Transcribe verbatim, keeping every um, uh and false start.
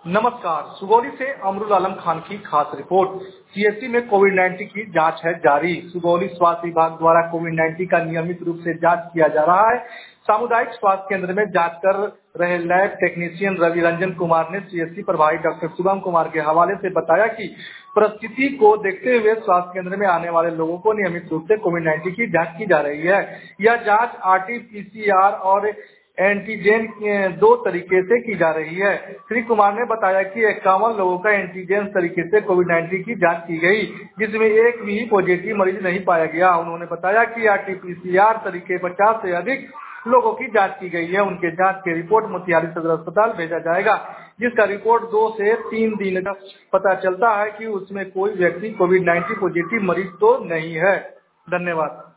नमस्कार। सुगौली से अमरुल आलम खान की खास रिपोर्ट। सीएचसी में कोविड उन्नीस की जांच है जारी। सुगौली स्वास्थ्य विभाग द्वारा कोविड उन्नीस का नियमित रूप से जांच किया जा रहा है। सामुदायिक स्वास्थ्य केंद्र में जांच कर रहे लैब टेक्नीशियन रवि रंजन कुमार ने सीएचसी प्रभारी डॉक्टर शुभम कुमार के हवाले से बताया कि परिस्थिति को देखते हुए स्वास्थ्य केंद्र में आने वाले लोगों को नियमित रूप से कोविड उन्नीस की जांच की जा रही है। यह जांच आरटी-पीसीआर और एंटीजन दो तरीके से की जा रही है। श्री कुमार ने बताया कि इक्यावन लोगों का एंटीजन तरीके से कोविड उन्नीस की जांच की गई, जिसमें एक भी पॉजिटिव मरीज नहीं पाया गया। उन्होंने बताया कि आरटी-पीसीआर तरीके पचास से अधिक लोगों की जांच की गई है। उनके जांच की रिपोर्ट मोतिहारी सदर अस्पताल भेजा जाएगा, जिसका रिपोर्ट दो से तीन दिन का पता चलता है कि उसमें कोई व्यक्ति कोविड उन्नीस पॉजिटिव मरीज तो नहीं है। धन्यवाद।